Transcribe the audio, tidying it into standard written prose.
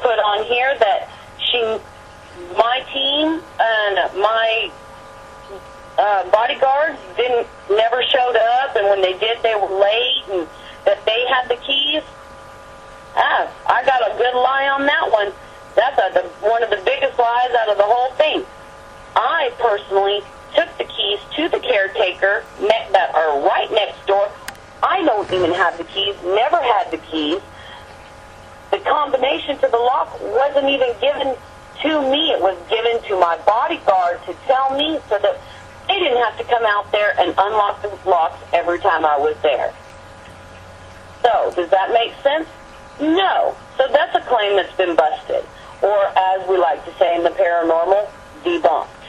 put on here that my team and my bodyguards never showed up, and when they did, they were late, and that they had the keys. I got a good lie on that one. That's one of the biggest lies out of the whole thing. I personally took the keys to the caretaker that are right next door. I don't even have the keys, never had the keys. The combination to the lock wasn't even given to me. It was given to my bodyguard to tell me so that they didn't have to come out there and unlock the locks every time I was there. So, does that make sense? No. So that's a claim that's been busted. Or, as we like to say in the paranormal, debunked.